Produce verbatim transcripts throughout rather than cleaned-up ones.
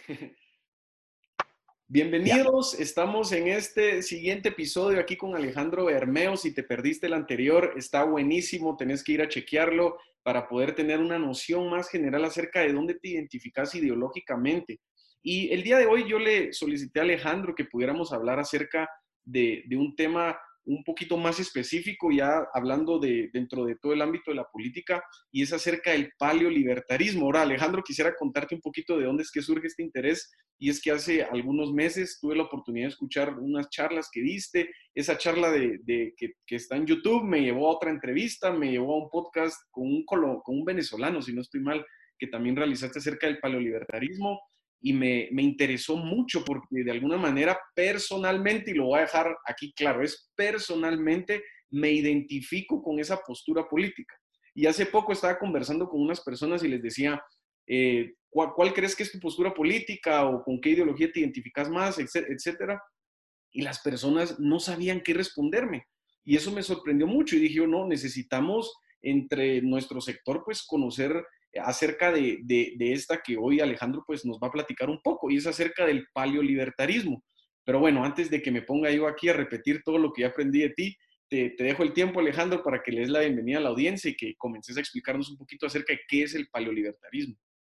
Ya. Bienvenidos, estamos en este siguiente episodio aquí con Alejandro Bermeo. Si te perdiste el anterior, está buenísimo, tenés que ir a chequearlo para poder tener una noción más general acerca de dónde te identificas ideológicamente. Y el día de hoy yo le solicité a Alejandro que pudiéramos hablar acerca de, de un tema un poquito más específico, ya hablando de dentro de todo el ámbito de la política, y es acerca del paleolibertarismo. Ahora, Alejandro, quisiera contarte un poquito de dónde es que surge este interés, y es que hace algunos meses tuve la oportunidad de escuchar unas charlas que diste. Esa charla de, de que, que, está en YouTube me llevó a otra entrevista, me llevó a un podcast con un, con un venezolano, si no estoy mal, que también realizaste acerca del paleolibertarismo, y me, me interesó mucho porque de alguna manera personalmente, y lo voy a dejar aquí claro, es personalmente me identifico con esa postura política. Y hace poco estaba conversando con unas personas y les decía, eh, ¿cuál, ¿cuál crees que es tu postura política o con qué ideología te identificas más, etcétera? Y las personas no sabían qué responderme. Y eso me sorprendió mucho y dije, no, necesitamos entre nuestro sector pues conocer acerca de, de, de esta que hoy Alejandro pues nos va a platicar un poco, y es acerca del paleolibertarismo. Pero bueno, antes de que me ponga yo aquí a repetir todo lo que ya aprendí de ti, te, te dejo el tiempo, Alejandro, para que le des la bienvenida a la audiencia y que comences a explicarnos un poquito acerca de qué es el paleolibertarismo.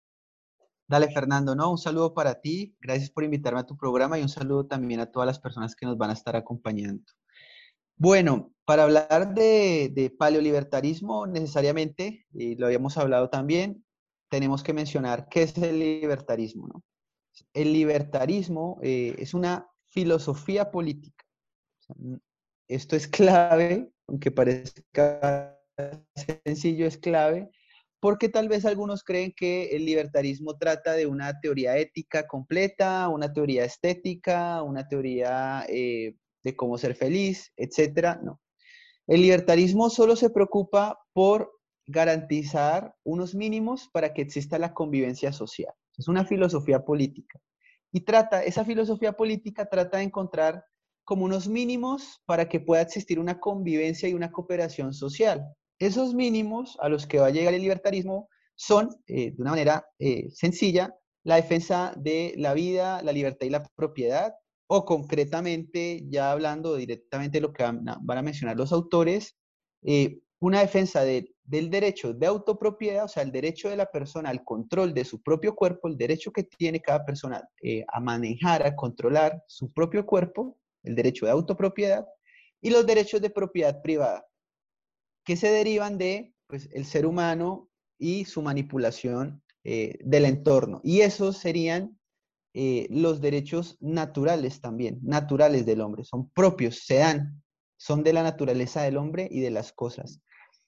Dale, Fernando, ¿no? Un saludo para ti. Gracias por invitarme a tu programa y un saludo también a todas las personas que nos van a estar acompañando. Bueno, para hablar de, de paleolibertarismo, necesariamente, y lo habíamos hablado también, tenemos que mencionar qué es el libertarismo, ¿no? El libertarismo eh, es una filosofía política. O sea, esto es clave, aunque parezca sencillo, es clave, porque tal vez algunos creen que el libertarismo trata de una teoría ética completa, una teoría estética, una teoría eh, de cómo ser feliz, etcétera. No. El libertarismo solo se preocupa por garantizar unos mínimos para que exista la convivencia social. Es una filosofía política. Y trata, esa filosofía política trata de encontrar como unos mínimos para que pueda existir una convivencia y una cooperación social. Esos mínimos a los que va a llegar el libertarismo son, eh, de una manera eh, sencilla, la defensa de la vida, la libertad y la propiedad, o concretamente, ya hablando directamente de lo que van a, van a mencionar los autores, eh, una defensa de, del derecho de autopropiedad, o sea, el derecho de la persona al control de su propio cuerpo, el derecho que tiene cada persona eh, a manejar, a controlar su propio cuerpo, el derecho de autopropiedad, y los derechos de propiedad privada, que se derivan de pues, el ser humano y su manipulación eh, del entorno. Y esos serían eh, los derechos naturales también, naturales del hombre, son propios, se dan, son de la naturaleza del hombre y de las cosas.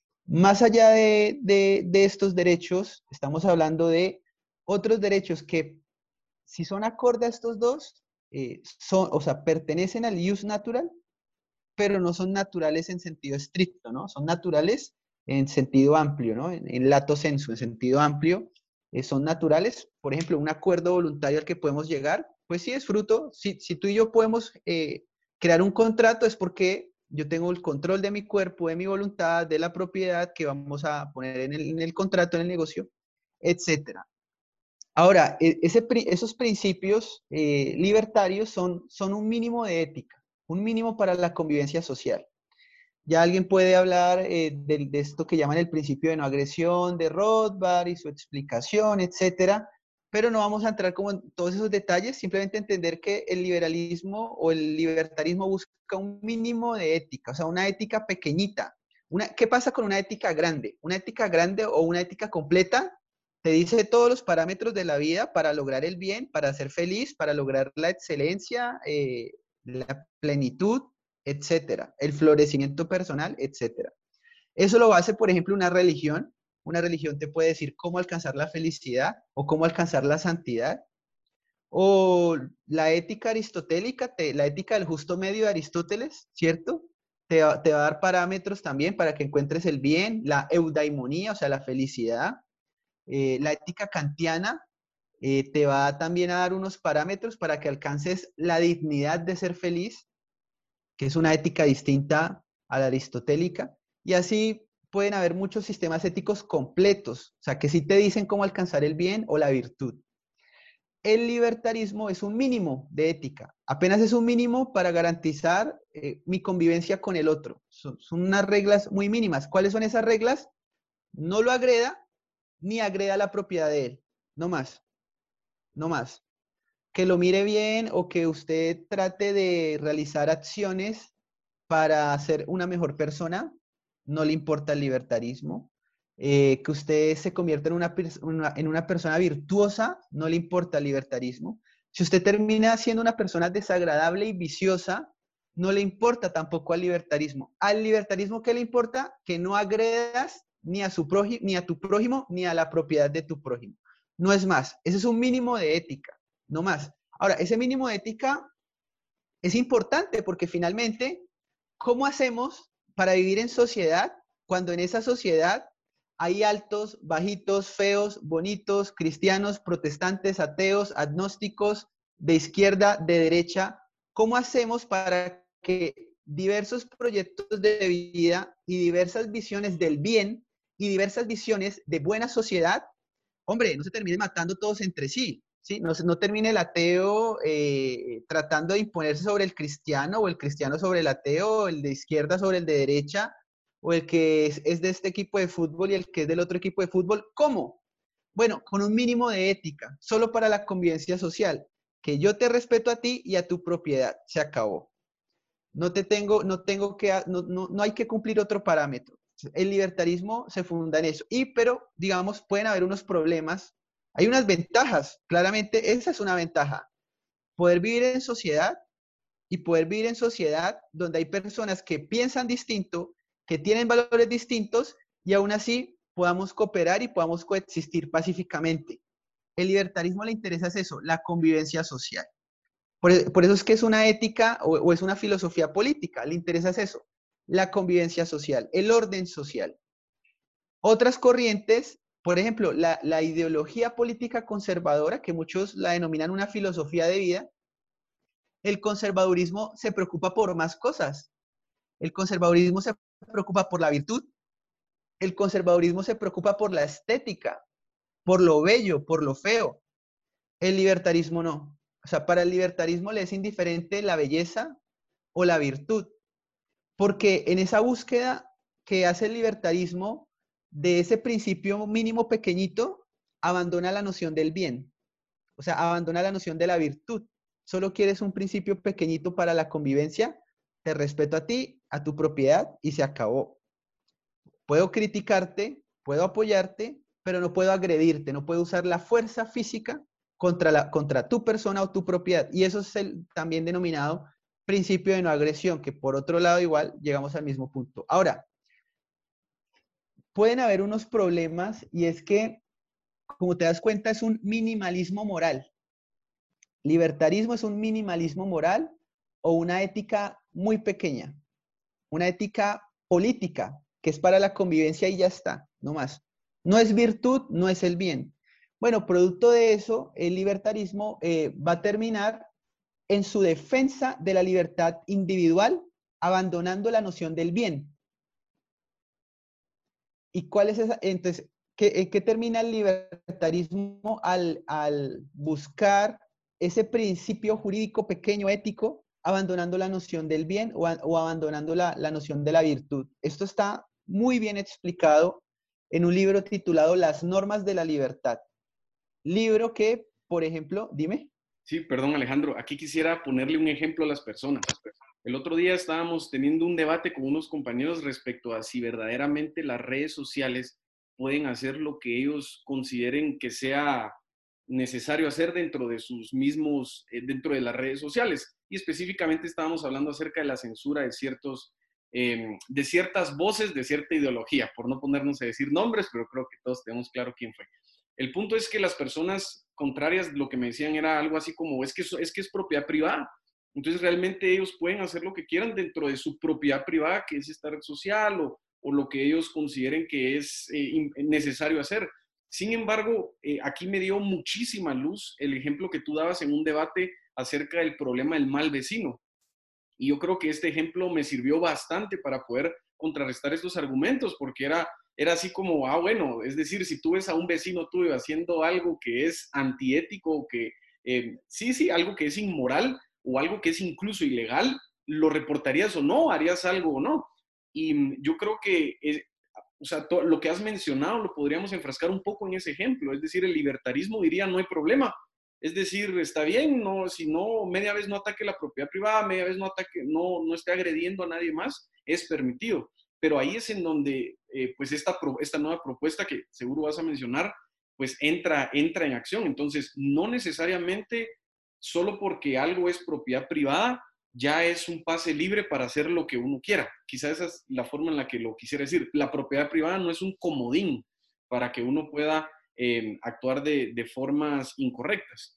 Más allá de, de, de estos derechos, estamos hablando de otros derechos que, si son acorde a estos dos, eh, son, o sea, pertenecen al ius natural, pero no son naturales en sentido estricto, ¿no? Son naturales en sentido amplio, ¿no? En, en lato sensu, en sentido amplio, eh, son naturales. Por ejemplo, un acuerdo voluntario al que podemos llegar, pues sí es fruto. Si, si tú y yo podemos eh, crear un contrato, es porque yo tengo el control de mi cuerpo, de mi voluntad, de la propiedad que vamos a poner en el, en el contrato, en el negocio, etcétera. Ahora, e, ese, esos principios eh, libertarios son, son un mínimo de ética, un mínimo para la convivencia social. Ya alguien puede hablar eh, de, de, esto que llaman el principio de no agresión de Rothbard y su explicación, etcétera, pero no vamos a entrar como en todos esos detalles, simplemente entender que el liberalismo o el libertarismo busca un mínimo de ética, o sea, una ética pequeñita. Una, ¿qué pasa con una ética grande? Una ética grande o una ética completa te dice todos los parámetros de la vida para lograr el bien, para ser feliz, para lograr la excelencia, eh, la plenitud, etcétera, el florecimiento personal, etcétera. Eso lo hace, por ejemplo, una religión. Una religión te puede decir cómo alcanzar la felicidad o cómo alcanzar la santidad. O la ética aristotélica, te, la ética del justo medio de Aristóteles, ¿cierto? Te va, te va a dar parámetros también para que encuentres el bien, la eudaimonía, o sea, la felicidad. Eh, la ética kantiana eh, te va también a dar unos parámetros para que alcances la dignidad de ser feliz, que es una ética distinta a la aristotélica, y así pueden haber muchos sistemas éticos completos, o sea, que sí te dicen cómo alcanzar el bien o la virtud. el libertarismo es un mínimo de ética. Apenas es un mínimo para garantizar eh, mi convivencia con el otro. Son, son unas reglas muy mínimas. ¿Cuáles son esas reglas? No lo agreda ni agreda la propiedad de él. No más, no más. Que lo mire bien o que usted trate de realizar acciones para ser una mejor persona, no le importa el libertarismo. Eh, que usted se convierta en una, una, en una persona virtuosa, no le importa el libertarismo. Si usted termina siendo una persona desagradable y viciosa, no le importa tampoco al libertarismo. Al libertarismo, ¿qué le importa? Que no agredas ni a, su prójimo, ni a tu prójimo, ni a la propiedad de tu prójimo. No es más. Ese es un mínimo de ética, no más. Ahora, ese mínimo de ética es importante porque finalmente, ¿cómo hacemos para vivir en sociedad cuando en esa sociedad hay altos, bajitos, feos, bonitos, cristianos, protestantes, ateos, agnósticos, de izquierda, de derecha? ¿Cómo hacemos para que diversos proyectos de vida y diversas visiones del bien y diversas visiones de buena sociedad, hombre, no se terminen matando todos entre sí? ¿Sí? No, no termine el ateo eh, tratando de imponerse sobre el cristiano, o el cristiano sobre el ateo, o el de izquierda sobre el de derecha, o el que es, es de este equipo de fútbol y el que es del otro equipo de fútbol. ¿Cómo? Bueno, con un mínimo de ética, solo para la convivencia social, que yo te respeto a ti y a tu propiedad. Se acabó. No te tengo, no tengo que, no, no, no hay que cumplir otro parámetro. El libertarismo se funda en eso. Y, pero, digamos, pueden haber unos problemas. Hay unas ventajas, claramente, esa es una ventaja. Poder vivir en sociedad y poder vivir en sociedad donde hay personas que piensan distinto, que tienen valores distintos y aún así podamos cooperar y podamos coexistir pacíficamente. El libertarismo le interesa es eso, la convivencia social. Por, por eso es que es una ética o, o es una filosofía política, le interesa es eso, la convivencia social, el orden social. Otras corrientes, por ejemplo, la, la ideología política conservadora, que muchos la denominan una filosofía de vida, el conservadurismo se preocupa por más cosas. El conservadurismo se preocupa por la virtud, el conservadurismo se preocupa por la estética, por lo bello, por lo feo. El libertarismo no. O sea, para el libertarismo le es indiferente la belleza o la virtud, porque en esa búsqueda que hace el libertarismo de ese principio mínimo pequeñito, abandona la noción del bien, o sea, abandona la noción de la virtud. Solo quieres un principio pequeñito para la convivencia, te respeto a ti, a tu propiedad y se acabó. Puedo criticarte, puedo apoyarte, pero no puedo agredirte, no puedo usar la fuerza física contra, la, contra tu persona o tu propiedad. Y eso es el también denominado principio de no agresión, que por otro lado igual llegamos al mismo punto. Ahora, pueden haber unos problemas y es que, como te das cuenta, es un minimalismo moral. Libertarismo es un minimalismo moral o una ética muy pequeña, una ética política que es para la convivencia y ya está, no más. No es virtud, no es el bien. Bueno, producto de eso, el libertarismo eh, va a terminar en su defensa de la libertad individual, abandonando la noción del bien. ¿Y cuál es esa? Entonces, ¿qué, ¿en qué termina el libertarismo al, al buscar ese principio jurídico pequeño, ético, abandonando la noción del bien o, a, o abandonando la, la noción de la virtud? Esto está muy bien explicado en un libro titulado Las normas de la libertad. Libro que, por ejemplo, dime. Sí, perdón Alejandro, aquí quisiera ponerle un ejemplo a las personas. El otro día estábamos teniendo un debate con unos compañeros respecto a si verdaderamente las redes sociales pueden hacer lo que ellos consideren que sea necesario hacer dentro de sus mismos, eh, dentro de las redes sociales. Y específicamente estábamos hablando acerca de la censura de ciertos, eh, de ciertas voces, de cierta ideología, por no ponernos a decir nombres, pero creo que todos tenemos claro quién fue. El punto es que las personas contrarias lo que me decían era algo así como, es que, eso, es, que es propiedad privada. Entonces realmente ellos pueden hacer lo que quieran dentro de su propiedad privada, que es esta red social o, o lo que ellos consideren que es eh, necesario hacer. Sin embargo, eh, aquí me dio muchísima luz el ejemplo que tú dabas en un debate acerca del problema del mal vecino. Y yo creo que este ejemplo me sirvió bastante para poder contrarrestar estos argumentos, porque era, era así como, ah, bueno, es decir, si tú ves a un vecino tuyo haciendo algo que es antiético o que, Eh, sí, sí, algo que es inmoral o algo que es incluso ilegal, ¿lo reportarías o no? ¿Harías algo o no? Y mm, yo creo que, eh, o sea, to- lo que has mencionado lo podríamos enfrascar un poco en ese ejemplo. Es decir, el libertarismo diría, no hay problema. Es decir, está bien, no, si no, media vez no ataque la propiedad privada, media vez no ataque, no, no esté agrediendo a nadie más, es permitido. Pero ahí es en donde, eh, pues, esta, pro- esta nueva propuesta que seguro vas a mencionar, pues entra, entra en acción. Entonces, no necesariamente solo porque algo es propiedad privada, ya es un pase libre para hacer lo que uno quiera. Quizás esa es la forma en la que lo quisiera decir. La propiedad privada no es un comodín para que uno pueda eh, actuar de, de formas incorrectas.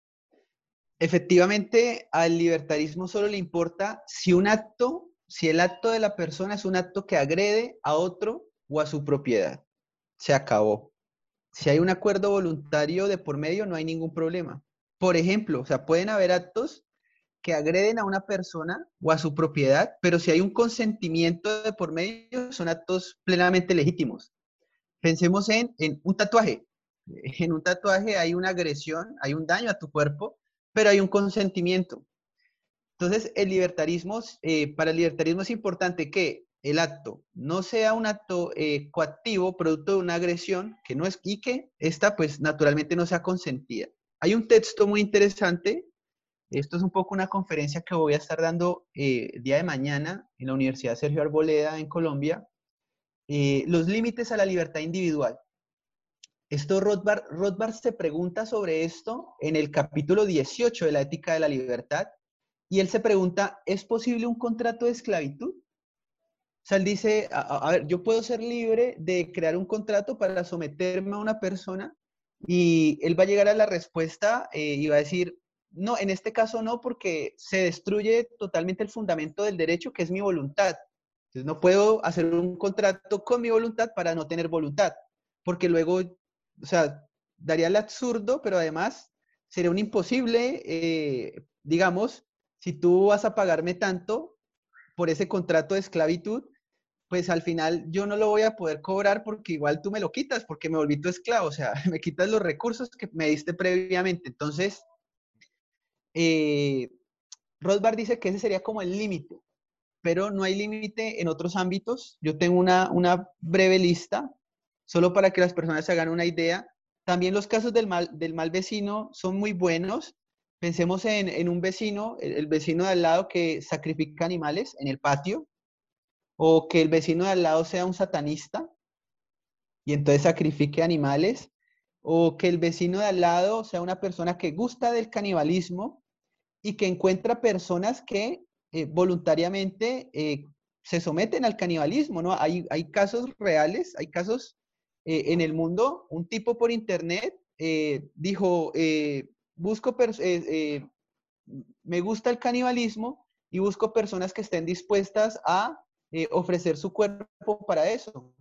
Efectivamente, al libertarismo solo le importa si un acto, si el acto de la persona es un acto que agrede a otro o a su propiedad. Se acabó. Si hay un acuerdo voluntario de por medio, no hay ningún problema. Por ejemplo, o sea, pueden haber actos que agreden a una persona o a su propiedad, pero si hay un consentimiento de por medio, son actos plenamente legítimos. Pensemos en, en un tatuaje. En un tatuaje hay una agresión, hay un daño a tu cuerpo, pero hay un consentimiento. Entonces, el libertarismo, eh, para el libertarismo es importante que el acto no sea un acto eh, coactivo, producto de una agresión, que no es, y que esta, pues, naturalmente no sea consentida. Hay un texto muy interesante, esto es un poco una conferencia que voy a estar dando eh, el día de mañana en la Universidad Sergio Arboleda en Colombia, eh, los límites a la libertad individual. Esto Rothbard, Rothbard se pregunta sobre esto en el capítulo dieciocho de la Ética de la Libertad, y él se pregunta, ¿es posible un contrato de esclavitud? O sea, él dice, a, a ver, yo puedo ser libre de crear un contrato para someterme a una persona, y él va a llegar a la respuesta eh, y va a decir, no, en este caso no, porque se destruye totalmente el fundamento del derecho, que es mi voluntad. Entonces no puedo hacer un contrato con mi voluntad para no tener voluntad, porque luego, o sea, daría el absurdo, pero además sería un imposible, eh, digamos, si tú vas a pagarme tanto por ese contrato de esclavitud, pues al final yo no lo voy a poder cobrar porque igual tú me lo quitas, porque me volví tu esclavo, o sea, me quitas los recursos que me diste previamente. Entonces, eh, Rothbard dice que ese sería como el límite, pero no hay límite en otros ámbitos. Yo tengo una, una breve lista, solo para que las personas se hagan una idea. También los casos del mal, del mal vecino son muy buenos. Pensemos en, en un vecino, el, el vecino de al lado que sacrifica animales en el patio, o que el vecino de al lado sea un satanista y entonces sacrifique animales, o que el vecino de al lado sea una persona que gusta del canibalismo y que encuentra personas que eh, voluntariamente eh, se someten al canibalismo, ¿no? Hay, hay casos reales, hay casos eh, en el mundo. Un tipo por internet eh, dijo, eh, busco, eh, eh, me gusta el canibalismo y busco personas que estén dispuestas a eh, ofrecer su cuerpo para eso.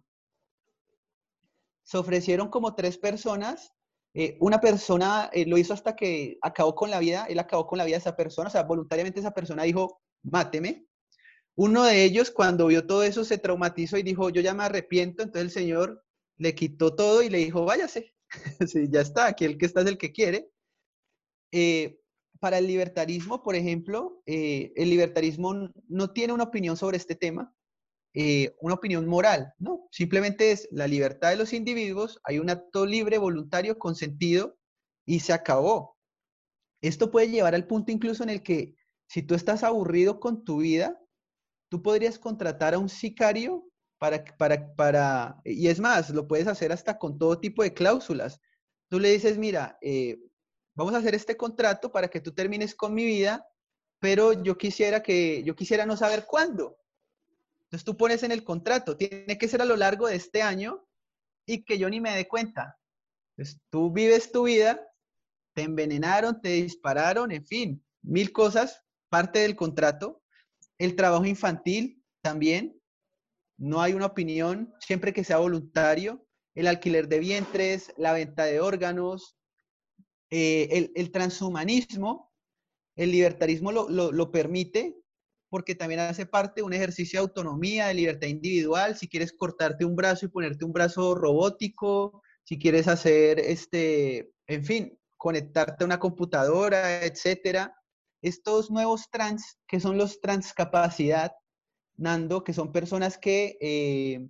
Se ofrecieron como tres personas. Eh, una persona eh, lo hizo hasta que acabó con la vida, él acabó con la vida de esa persona, o sea, voluntariamente esa persona dijo, máteme. Uno de ellos, cuando vio todo eso, se traumatizó y dijo, yo ya me arrepiento. Entonces el Señor le quitó todo y le dijo, váyase. Sí, ya está, aquí el que está es el que quiere. Eh, para el libertarismo, por ejemplo, eh, el libertarismo no tiene una opinión sobre este tema, eh, una opinión moral, ¿no? Simplemente es la libertad de los individuos, hay un acto libre, voluntario, consentido, y se acabó. Esto puede llevar al punto incluso en el que si tú estás aburrido con tu vida, tú podrías contratar a un sicario para, para, para, y es más, lo puedes hacer hasta con todo tipo de cláusulas. Tú le dices, mira, eh, vamos a hacer este contrato para que tú termines con mi vida, pero yo quisiera que, yo quisiera no saber cuándo. Entonces tú pones en el contrato, tiene que ser a lo largo de este año y que yo ni me dé cuenta. Entonces tú vives tu vida, te envenenaron, te dispararon, en fin, mil cosas, parte del contrato. El trabajo infantil también, no hay una opinión, siempre que sea voluntario. El alquiler de vientres, la venta de órganos, eh, el, el transhumanismo, el libertarismo lo, lo, lo permite porque también hace parte de un ejercicio de autonomía, de libertad individual. Si quieres cortarte un brazo y ponerte un brazo robótico, si quieres hacer, este, en fin, conectarte a una computadora, etcétera. Estos nuevos trans, que son los transcapacidad, Nando, que son personas que eh,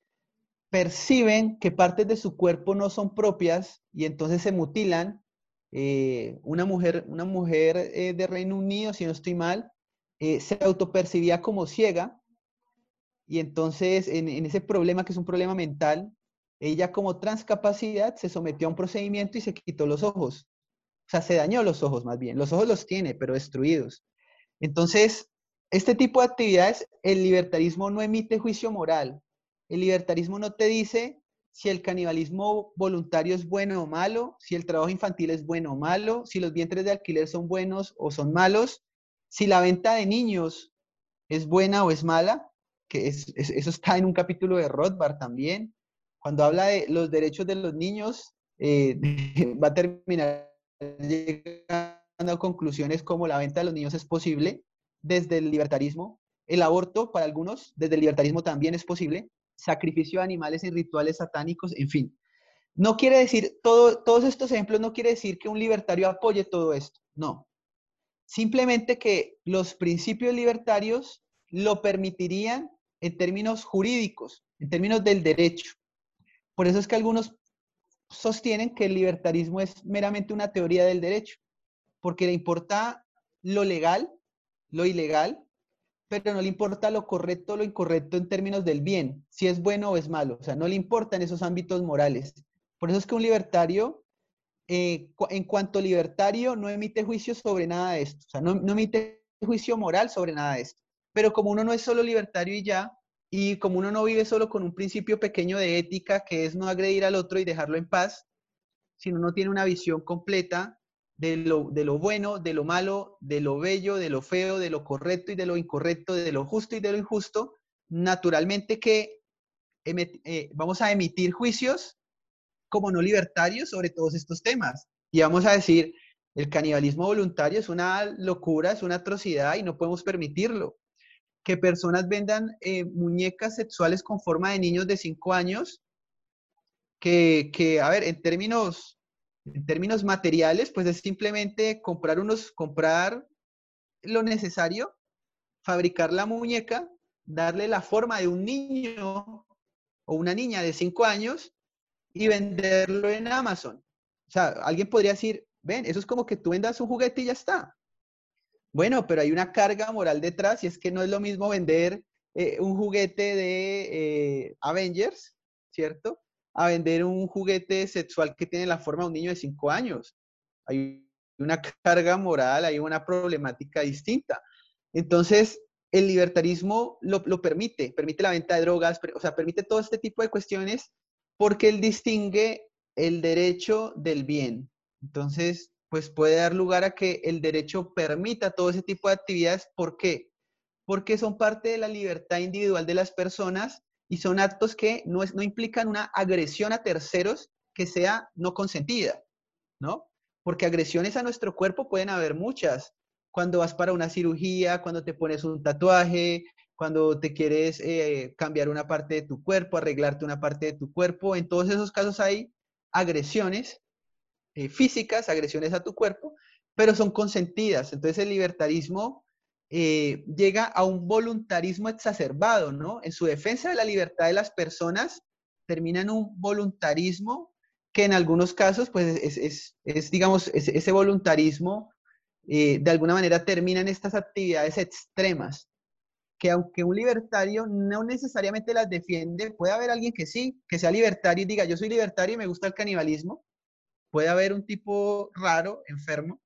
perciben que partes de su cuerpo no son propias y entonces se mutilan. Eh, una mujer, una mujer eh, de Reino Unido, si no estoy mal, eh, se autopercibía como ciega y entonces en, en ese problema, que es un problema mental, ella como transcapacidad se sometió a un procedimiento y se quitó los ojos. O sea, se dañó los ojos más bien. Los ojos los tiene, pero destruidos. Entonces, este tipo de actividades, el libertarismo no emite juicio moral. El libertarismo no te dice si el canibalismo voluntario es bueno o malo, si el trabajo infantil es bueno o malo, si los vientres de alquiler son buenos o son malos, si la venta de niños es buena o es mala, que es, es, eso está en un capítulo de Rothbard también. Cuando habla de los derechos de los niños, eh, va a terminar llegando a conclusiones como la venta de los niños es posible desde el libertarismo, el aborto para algunos desde el libertarismo también es posible, sacrificio de animales en rituales satánicos, en fin. No quiere decir, todo, todos estos ejemplos no quiere decir que un libertario apoye todo esto, no. Simplemente que los principios libertarios lo permitirían en términos jurídicos, en términos del derecho. Por eso es que algunos sostienen que el libertarismo es meramente una teoría del derecho, porque le importa lo legal, lo ilegal, pero no le importa lo correcto o lo incorrecto en términos del bien, si es bueno o es malo. O sea, no le importan esos ámbitos morales. Por eso es que un libertario, eh, en cuanto libertario, no emite juicio sobre nada de esto. O sea, no, no emite juicio moral sobre nada de esto. Pero como uno no es solo libertario y ya, y como uno no vive solo con un principio pequeño de ética, que es no agredir al otro y dejarlo en paz, sino uno tiene una visión completa de lo, de lo bueno, de lo malo, de lo bello, de lo feo, de lo correcto y de lo incorrecto, de lo justo y de lo injusto, naturalmente que emet, eh, vamos a emitir juicios como no libertarios sobre todos estos temas. Y vamos a decir, el canibalismo voluntario es una locura, es una atrocidad y no podemos permitirlo. Que personas vendan eh, muñecas sexuales con forma de niños de cinco años, que, que, a ver, en términos, en términos materiales, pues es simplemente comprar unos, comprar lo necesario, fabricar la muñeca, darle la forma de un niño o una niña de cinco años y venderlo en Amazon. O sea, alguien podría decir, ven, eso es como que tú vendas un juguete y ya está. Bueno, pero hay una carga moral detrás y es que no es lo mismo vender eh, un juguete de eh, Avengers, ¿cierto? A vender un juguete sexual que tiene la forma de un niño de cinco años. Hay una carga moral, hay una problemática distinta. Entonces, el libertarismo lo, lo permite, permite la venta de drogas, o sea, permite todo este tipo de cuestiones porque él distingue el derecho del bien. Entonces, pues puede dar lugar a que el derecho permita todo ese tipo de actividades. ¿Por qué? Porque son parte de la libertad individual de las personas y son actos que no, es, no implican una agresión a terceros que sea no consentida, ¿no? Porque agresiones a nuestro cuerpo pueden haber muchas. Cuando vas para una cirugía, cuando te pones un tatuaje, cuando te quieres eh, cambiar una parte de tu cuerpo, arreglarte una parte de tu cuerpo, en todos esos casos hay agresiones eh, físicas, agresiones a tu cuerpo, pero son consentidas. Entonces el libertarismo eh, llega a un voluntarismo exacerbado, ¿no? En su defensa de la libertad de las personas, termina en un voluntarismo que en algunos casos, pues es, es, es digamos, es, ese voluntarismo eh, de alguna manera termina en estas actividades extremas, que aunque un libertario no necesariamente las defiende, puede haber alguien que sí, que sea libertario y diga, yo soy libertario y me gusta el canibalismo, puede haber un tipo raro, enfermo,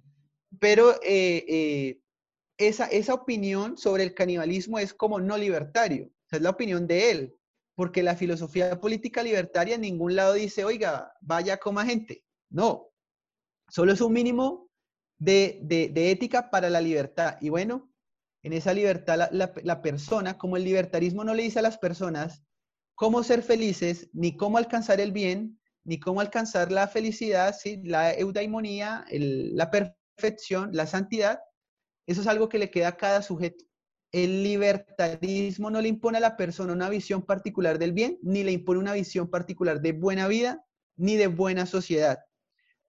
pero eh, eh, esa, esa opinión sobre el canibalismo es como no libertario, o sea, es la opinión de él, porque la filosofía política libertaria en ningún lado dice, oiga, vaya, coma gente. No, solo es un mínimo de, de, de ética para la libertad. Y bueno, en esa libertad la, la, la persona, como el libertarismo no le dice a las personas cómo ser felices, ni cómo alcanzar el bien, ni cómo alcanzar la felicidad, ¿sí? La eudaimonía, el, la perfección, la santidad, eso es algo que le queda a cada sujeto. El libertarismo no le impone a la persona una visión particular del bien, ni le impone una visión particular de buena vida, ni de buena sociedad.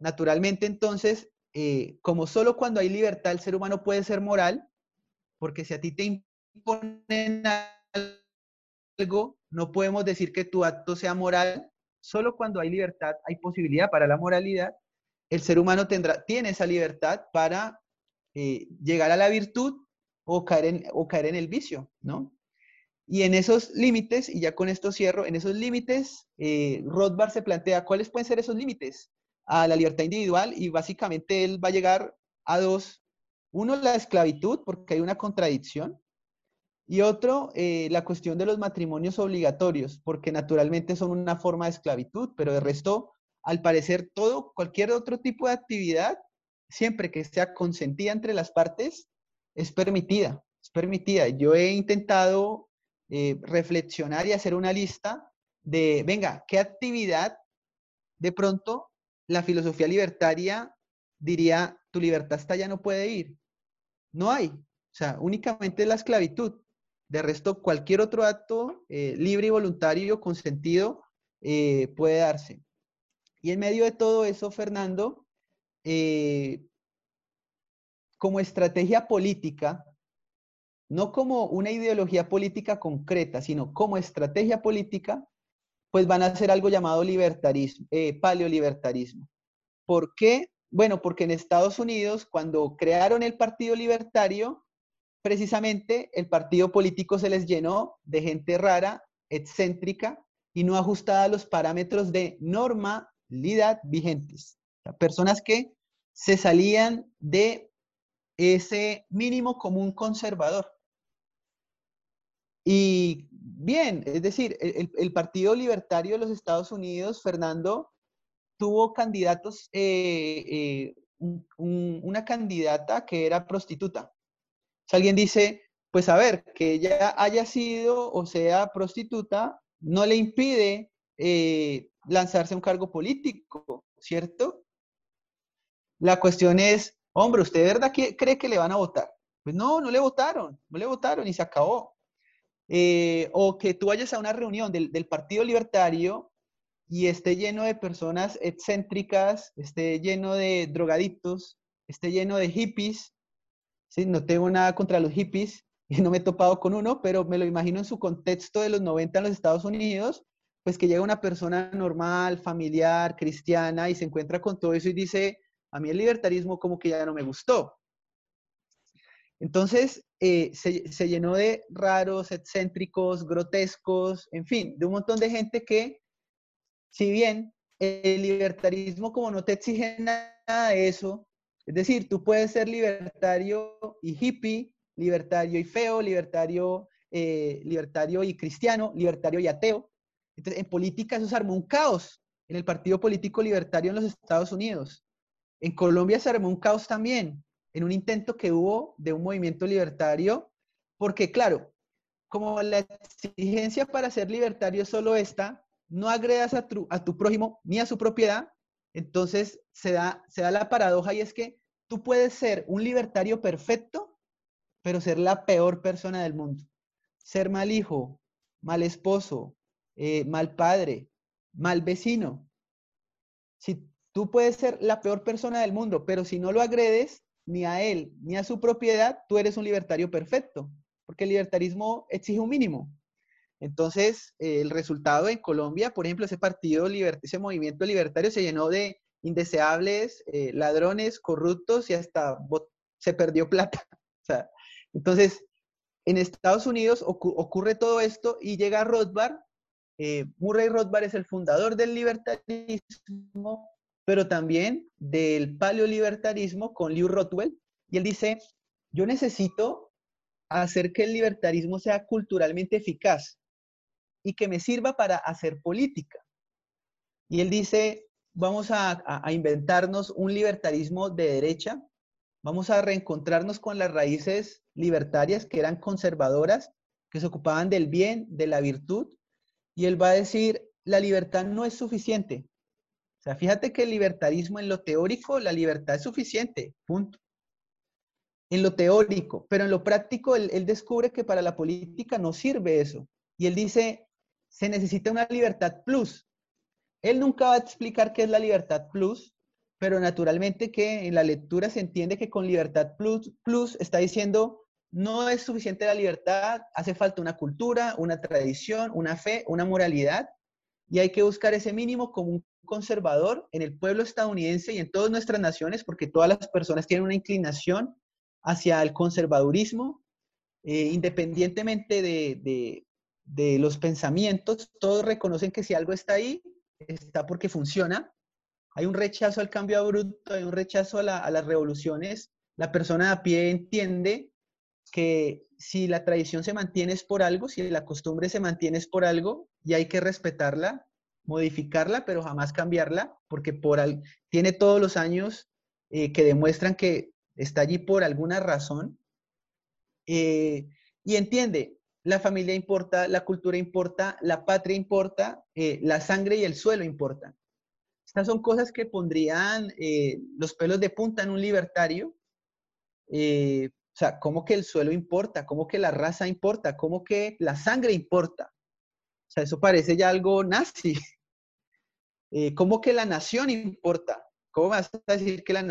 naturalmente, entonces, eh, como solo cuando hay libertad el ser humano puede ser moral, porque si a ti te imponen algo, no podemos decir que tu acto sea moral, solo cuando hay libertad hay posibilidad para la moralidad, el ser humano tendrá, tiene esa libertad para eh, llegar a la virtud o caer, en, o caer en el vicio, ¿no? Y en esos límites, y ya con esto cierro, en esos límites, eh, Rothbard se plantea cuáles pueden ser esos límites a la libertad individual y básicamente él va a llegar a dos. Uno, la esclavitud, porque hay una contradicción, y otro, eh, la cuestión de los matrimonios obligatorios, porque naturalmente son una forma de esclavitud, pero de resto, al parecer, todo, cualquier otro tipo de actividad, siempre que sea consentida entre las partes, es permitida, es permitida. Yo he intentado eh, reflexionar y hacer una lista de, venga, ¿qué actividad de pronto la filosofía libertaria diría, tu libertad hasta allá no puede ir? No hay, o sea, únicamente la esclavitud. De resto, cualquier otro acto eh, libre y voluntario, consentido, eh, puede darse. Y en medio de todo eso, Fernando, eh, como estrategia política, no como una ideología política concreta, sino como estrategia política, pues van a hacer algo llamado libertarismo, eh, paleolibertarismo. ¿Por qué? Bueno, porque en Estados Unidos, cuando crearon el Partido Libertario, precisamente el partido político se les llenó de gente rara, excéntrica y no ajustada a los parámetros de normalidad vigentes. O sea, personas que se salían de ese mínimo común conservador. Y bien, es decir, el, el Partido Libertario de los Estados Unidos, Fernando, tuvo candidatos, eh, eh, un, un, una candidata que era prostituta. Si alguien dice, pues a ver, que ella haya sido o sea prostituta, no le impide eh, lanzarse a un cargo político, ¿cierto? La cuestión es, hombre, ¿usted de verdad cree que le van a votar? Pues no, no le votaron, no le votaron y se acabó. Eh, o que tú vayas a una reunión del, del Partido Libertario y esté lleno de personas excéntricas, esté lleno de drogadictos, esté lleno de hippies. Sí, no tengo nada contra los hippies, y no me he topado con uno, pero me lo imagino en su contexto de los noventa en los Estados Unidos, pues que llega una persona normal, familiar, cristiana, y se encuentra con todo eso y dice, a mí el libertarismo como que ya no me gustó. Entonces, eh, se, se llenó de raros, excéntricos, grotescos, en fin, de un montón de gente que, si bien el libertarismo como no te exige nada de eso, es decir, tú puedes ser libertario y hippie, libertario y feo, libertario, eh, libertario y cristiano, libertario y ateo. Entonces, en política eso se armó un caos en el partido político libertario en los Estados Unidos. En Colombia se armó un caos también, en un intento que hubo de un movimiento libertario, porque claro, como la exigencia para ser libertario es solo esta, no agredas a tu, a tu prójimo ni a su propiedad, entonces se da, se da la paradoja y es que tú puedes ser un libertario perfecto, pero ser la peor persona del mundo. Ser mal hijo, mal esposo, eh, mal padre, mal vecino. Si tú puedes ser la peor persona del mundo, pero si no lo agredes ni a él ni a su propiedad, tú eres un libertario perfecto, porque el libertarismo exige un mínimo. Entonces, eh, el resultado en Colombia, por ejemplo, ese partido, ese movimiento libertario se llenó de indeseables, eh, ladrones, corruptos y hasta se perdió plata. O sea, entonces, en Estados Unidos ocu ocurre todo esto y llega Rothbard. Eh, Murray Rothbard es el fundador del libertarismo, pero también del paleolibertarismo con Lew Rothwell. Y él dice, yo necesito hacer que el libertarismo sea culturalmente eficaz y que me sirva para hacer política. Y él dice, vamos a, a, a inventarnos un libertarismo de derecha, vamos a reencontrarnos con las raíces libertarias que eran conservadoras, que se ocupaban del bien, de la virtud, y él va a decir, la libertad no es suficiente. O sea, fíjate que el libertarismo en lo teórico, la libertad es suficiente, punto. En lo teórico, pero en lo práctico, él, él descubre que para la política no sirve eso. Y él dice, se necesita una libertad plus. Él nunca va a explicar qué es la libertad plus, pero naturalmente que en la lectura se entiende que con libertad plus, plus está diciendo, no es suficiente la libertad, hace falta una cultura, una tradición, una fe, una moralidad, y hay que buscar ese mínimo común conservador en el pueblo estadounidense y en todas nuestras naciones, porque todas las personas tienen una inclinación hacia el conservadurismo, eh, independientemente de, de, de los pensamientos, todos reconocen que si algo está ahí, está porque funciona. Hay un rechazo al cambio abrupto, hay un rechazo a, la, a las revoluciones. La persona a pie entiende que si la tradición se mantiene es por algo, si la costumbre se mantiene es por algo, y hay que respetarla, modificarla, pero jamás cambiarla, porque por al, tiene todos los años eh, que demuestran que está allí por alguna razón. Eh, y entiende, la familia importa, la cultura importa, la patria importa, eh, la sangre y el suelo importan. Estas son cosas que pondrían eh, los pelos de punta en un libertario. Eh, o sea, ¿cómo que el suelo importa? ¿Cómo que la raza importa? ¿Cómo que la sangre importa? O sea, eso parece ya algo nazi. Eh, ¿Cómo que la nación importa? ¿Cómo vas a decir que la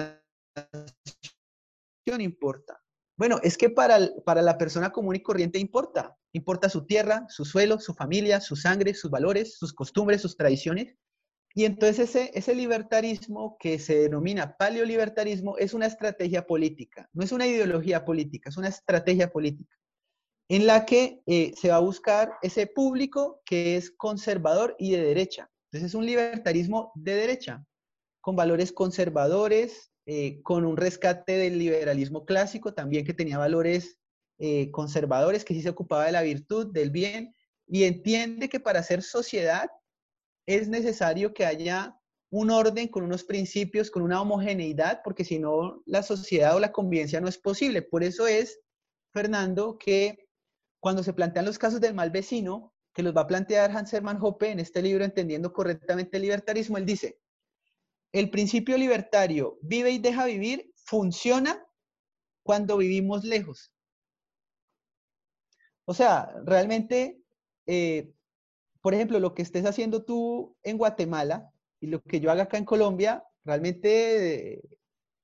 nación importa? Bueno, es que para, el, para la persona común y corriente importa. Importa su tierra, su suelo, su familia, su sangre, sus valores, sus costumbres, sus tradiciones. Y entonces ese, ese libertarismo que se denomina paleolibertarismo es una estrategia política, no es una ideología política, es una estrategia política en la que eh, se va a buscar ese público que es conservador y de derecha. Entonces es un libertarismo de derecha, con valores conservadores, eh, con un rescate del liberalismo clásico también que tenía valores eh, conservadores, que sí se ocupaba de la virtud, del bien, y entiende que para hacer sociedad es necesario que haya un orden con unos principios, con una homogeneidad, porque si no, la sociedad o la convivencia no es posible. Por eso es, Fernando, que cuando se plantean los casos del mal vecino, que los va a plantear Hans Hermann Hoppe en este libro, Entendiendo correctamente el libertarismo, él dice, el principio libertario, vive y deja vivir, funciona cuando vivimos lejos. O sea, realmente, eh, por ejemplo, lo que estés haciendo tú en Guatemala y lo que yo haga acá en Colombia, realmente eh,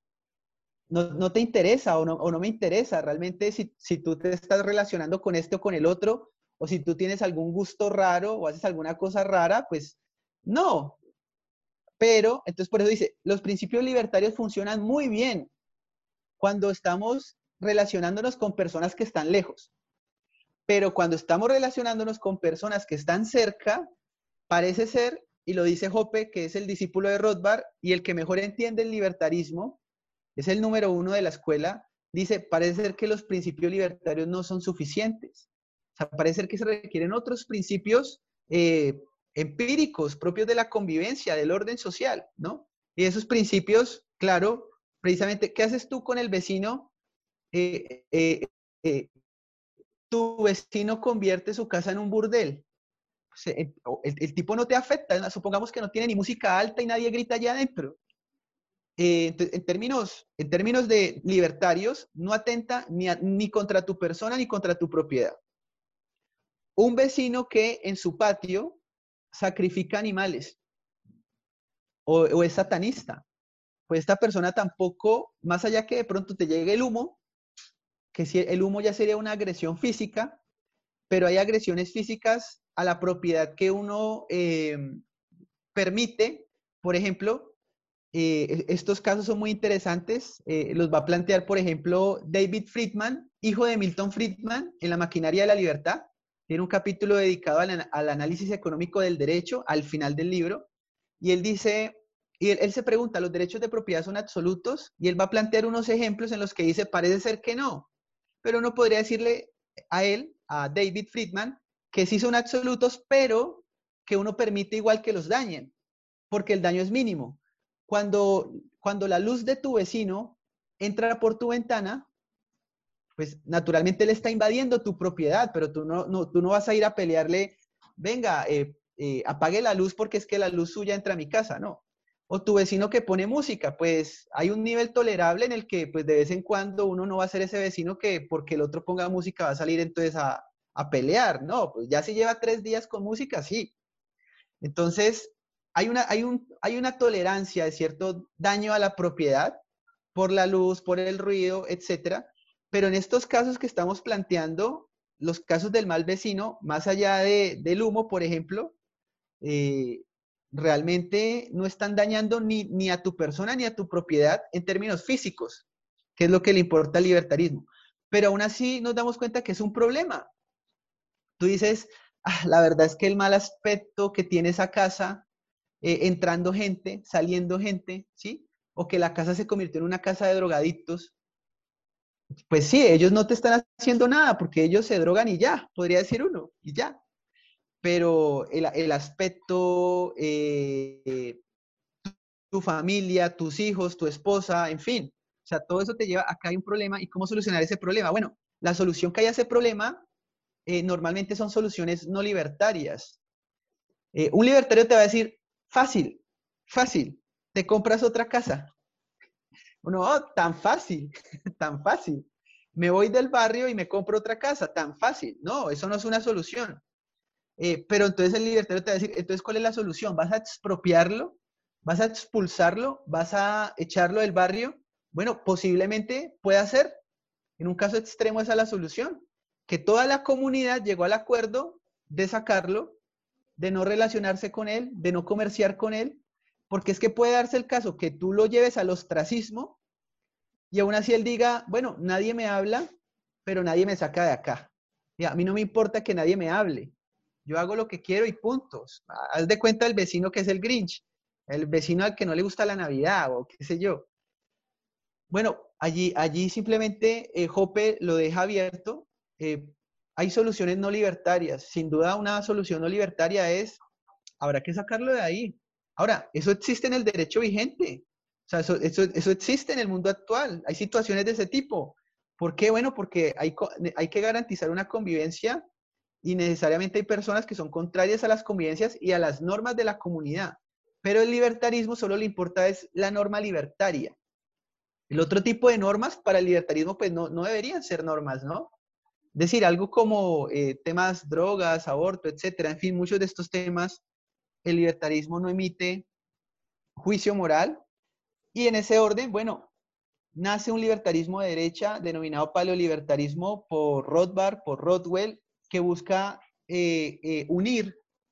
no, no, te interesa o no, o no me interesa. Realmente si, si tú te estás relacionando con este o con el otro, o si tú tienes algún gusto raro o haces alguna cosa rara, pues no. Pero, entonces por eso dice, los principios libertarios funcionan muy bien cuando estamos relacionándonos con personas que están lejos. Pero cuando estamos relacionándonos con personas que están cerca, parece ser, y lo dice Hoppe, que es el discípulo de Rothbard y el que mejor entiende el libertarismo, es el número uno de la escuela, dice, parece ser que los principios libertarios no son suficientes. O sea, parece ser que se requieren otros principios eh, empíricos propios de la convivencia, del orden social, ¿no? Y esos principios, claro, precisamente, ¿qué haces tú con el vecino? Eh, eh, eh, tu vecino convierte su casa en un burdel. El, el, el, tipo no te afecta, supongamos que no tiene ni música alta y nadie grita allá adentro. Eh, en, términos, en términos de libertarios, no atenta ni, a, ni contra tu persona ni contra tu propiedad. Un vecino que en su patio sacrifica animales o, o es satanista, pues esta persona tampoco, más allá que de pronto te llegue el humo, que si el humo ya sería una agresión física, pero hay agresiones físicas a la propiedad que uno eh, permite. Por ejemplo, eh, estos casos son muy interesantes, eh, los va a plantear, por ejemplo, David Friedman, hijo de Milton Friedman, en La maquinaria de la libertad. Tiene un capítulo dedicado al, al análisis económico del derecho al final del libro, y él dice, y él, él se pregunta, ¿los derechos de propiedad son absolutos? Y él va a plantear unos ejemplos en los que dice, parece ser que no, pero uno podría decirle a él, a David Friedman, que sí son absolutos, pero que uno permite igual que los dañen, porque el daño es mínimo. Cuando, cuando la luz de tu vecino entra por tu ventana, pues naturalmente él está invadiendo tu propiedad, pero tú no, no, tú no vas a ir a pelearle, venga, eh, eh, apague la luz porque es que la luz suya entra a mi casa, no. O tu vecino que pone música, pues hay un nivel tolerable en el que pues de vez en cuando uno no va a ser ese vecino que porque el otro ponga música va a salir entonces a, a pelear, no, pues ya si lleva tres días con música, sí. Entonces, hay una, hay, un, hay una tolerancia de cierto daño a la propiedad por la luz, por el ruido, etcétera. Pero en estos casos que estamos planteando, los casos del mal vecino, más allá de, del humo, por ejemplo, eh, realmente no están dañando ni, ni a tu persona ni a tu propiedad en términos físicos, que es lo que le importa al libertarismo. Pero aún así nos damos cuenta que es un problema. Tú dices, ah, la verdad es que el mal aspecto que tiene esa casa, eh, entrando gente, saliendo gente, ¿sí? O que la casa se convirtió en una casa de drogadictos, pues sí, ellos no te están haciendo nada porque ellos se drogan y ya, podría decir uno, y ya. Pero el, el aspecto, eh, tu familia, tus hijos, tu esposa, en fin, o sea, todo eso te lleva, acá hay un problema, ¿y cómo solucionar ese problema? Bueno, la solución que hay a ese problema eh, normalmente son soluciones no libertarias. Eh, un libertario te va a decir, fácil, fácil, te compras otra casa. Uno, oh, tan fácil, tan fácil. Me voy del barrio y me compro otra casa, tan fácil. No, eso no es una solución. Eh, pero entonces el libertario te va a decir, entonces, ¿cuál es la solución? ¿Vas a expropiarlo? ¿Vas a expulsarlo? ¿Vas a echarlo del barrio? Bueno, posiblemente pueda ser. En un caso extremo esa es la solución. Que toda la comunidad llegó al acuerdo de sacarlo, de no relacionarse con él, de no comerciar con él, porque es que puede darse el caso que tú lo lleves al ostracismo y aún así él diga, bueno, nadie me habla, pero nadie me saca de acá. Y a mí no me importa que nadie me hable. Yo hago lo que quiero y puntos. Haz de cuenta el vecino que es el Grinch, el vecino al que no le gusta la Navidad o qué sé yo. Bueno, allí, allí simplemente eh, Hoppe lo deja abierto. Eh, hay soluciones no libertarias. Sin duda una solución no libertaria es, habrá que sacarlo de ahí. Ahora, eso existe en el derecho vigente. O sea, eso, eso, eso existe en el mundo actual. Hay situaciones de ese tipo. ¿Por qué? Bueno, porque hay, hay que garantizar una convivencia y necesariamente hay personas que son contrarias a las convivencias y a las normas de la comunidad. Pero el libertarismo solo le importa es la norma libertaria. El otro tipo de normas para el libertarismo pues no, no deberían ser normas, ¿no? Es decir, algo como eh, temas drogas, aborto, etcétera. En fin, muchos de estos temas el libertarismo no emite juicio moral y en ese orden, bueno, nace un libertarismo de derecha denominado paleolibertarismo por Rothbard, por Rothwell, que busca eh, eh, unir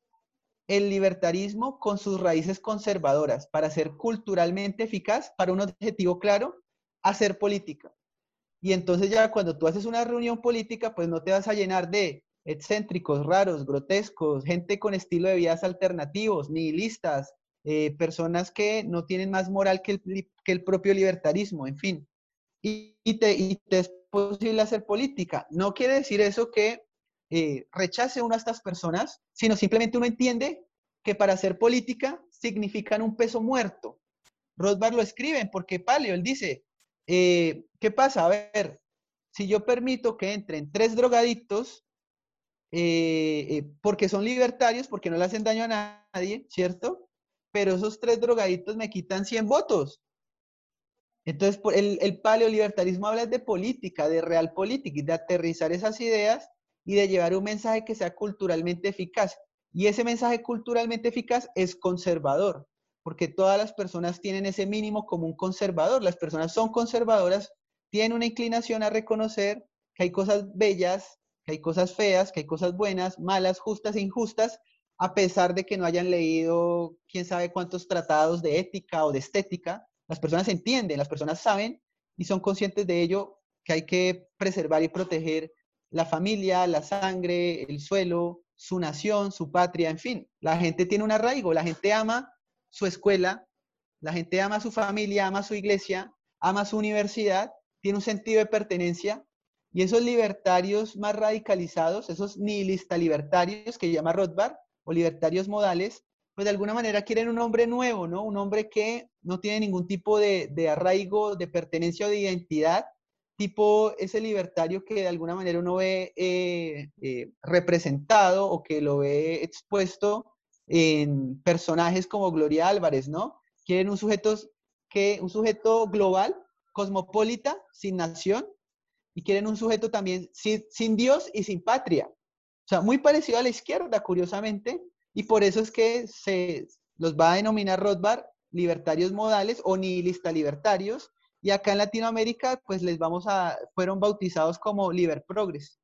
el libertarismo con sus raíces conservadoras para ser culturalmente eficaz, para un objetivo claro, hacer política. Y entonces ya cuando tú haces una reunión política, pues no te vas a llenar de excéntricos, raros, grotescos, gente con estilo de vidas alternativos, nihilistas, eh, personas que no tienen más moral que el, que el propio libertarismo, en fin. Y, y, te, y te es posible hacer política. No quiere decir eso que eh, rechace uno a estas personas, sino simplemente uno entiende que para hacer política significan un peso muerto. Rothbard lo escribe porque Paleo, él dice, eh, ¿qué pasa? A ver, si yo permito que entren tres drogadictos, eh, eh, porque son libertarios, porque no le hacen daño a nadie, ¿cierto? Pero esos tres drogadictos me quitan cien votos. Entonces, el, el paleolibertarismo habla de política, de realpolitik, de aterrizar esas ideas y de llevar un mensaje que sea culturalmente eficaz. Y ese mensaje culturalmente eficaz es conservador, porque todas las personas tienen ese mínimo común conservador. Las personas son conservadoras, tienen una inclinación a reconocer que hay cosas bellas, que hay cosas feas, que hay cosas buenas, malas, justas e injustas, a pesar de que no hayan leído quién sabe cuántos tratados de ética o de estética. Las personas entienden, las personas saben y son conscientes de ello, que hay que preservar y proteger la familia, la sangre, el suelo, su nación, su patria, en fin. La gente tiene un arraigo, la gente ama su escuela, la gente ama su familia, ama su iglesia, ama su universidad, tiene un sentido de pertenencia. Y esos libertarios más radicalizados, esos nihilistas libertarios que llama Rothbard, o libertarios modales, pues de alguna manera quieren un hombre nuevo, ¿no? Un hombre que no tiene ningún tipo de, de arraigo, de pertenencia o de identidad, tipo ese libertario que de alguna manera uno ve eh, eh, representado o que lo ve expuesto en personajes como Gloria Álvarez, ¿no? Quieren un sujeto, que, un sujeto global, cosmopolita, sin nación, y quieren un sujeto también sin, sin Dios y sin patria. O sea, muy parecido a la izquierda, curiosamente, y por eso es que se, los va a denominar Rothbard libertarios modales o nihilista libertarios, y acá en Latinoamérica, pues les vamos a, fueron bautizados como Liber Progres.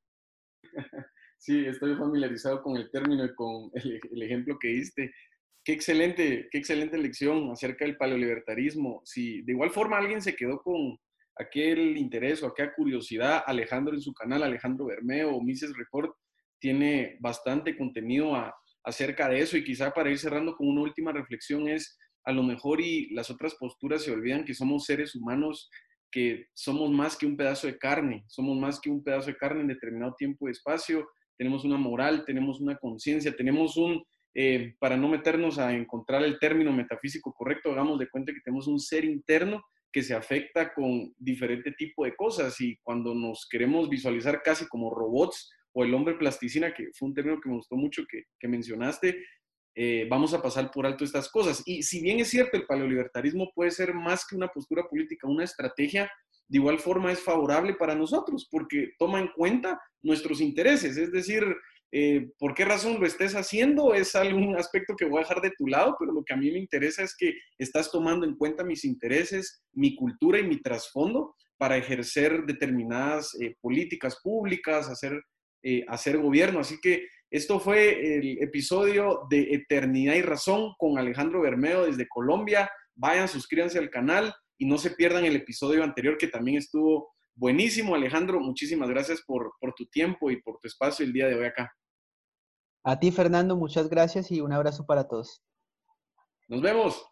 Sí, estoy familiarizado con el término y con el, el ejemplo que diste. Qué excelente, qué excelente lección acerca del paleolibertarismo. Si de igual forma alguien se quedó con aquel interés o aquella curiosidad, Alejandro en su canal, Alejandro Bermeo o Mises Report, tiene bastante contenido a, acerca de eso. Y quizá para ir cerrando con una última reflexión es, a lo mejor y las otras posturas se olvidan que somos seres humanos, que somos más que un pedazo de carne, somos más que un pedazo de carne en determinado tiempo y espacio, tenemos una moral, tenemos una conciencia, tenemos un, eh, para no meternos a encontrar el término metafísico correcto, hagamos de cuenta que tenemos un ser interno que se afecta con diferente tipo de cosas, y cuando nos queremos visualizar casi como robots o el hombre plasticina, que fue un término que me gustó mucho que, que mencionaste, eh, vamos a pasar por alto estas cosas. Y si bien es cierto, el paleolibertarismo puede ser más que una postura política, una estrategia, de igual forma es favorable para nosotros porque toma en cuenta nuestros intereses. Es decir, eh, ¿por qué razón lo estés haciendo? Es algún aspecto que voy a dejar de tu lado, pero lo que a mí me interesa es que estás tomando en cuenta mis intereses, mi cultura y mi trasfondo para ejercer determinadas eh, políticas públicas, hacer, eh, hacer gobierno. Así que esto fue el episodio de Eternidad y Razón con Alejandro Bermeo desde Colombia. Vayan, suscríbanse al canal y no se pierdan el episodio anterior que también estuvo buenísimo. Alejandro, muchísimas gracias por, por tu tiempo y por tu espacio el día de hoy acá. A ti, Fernando, muchas gracias y un abrazo para todos. Nos vemos.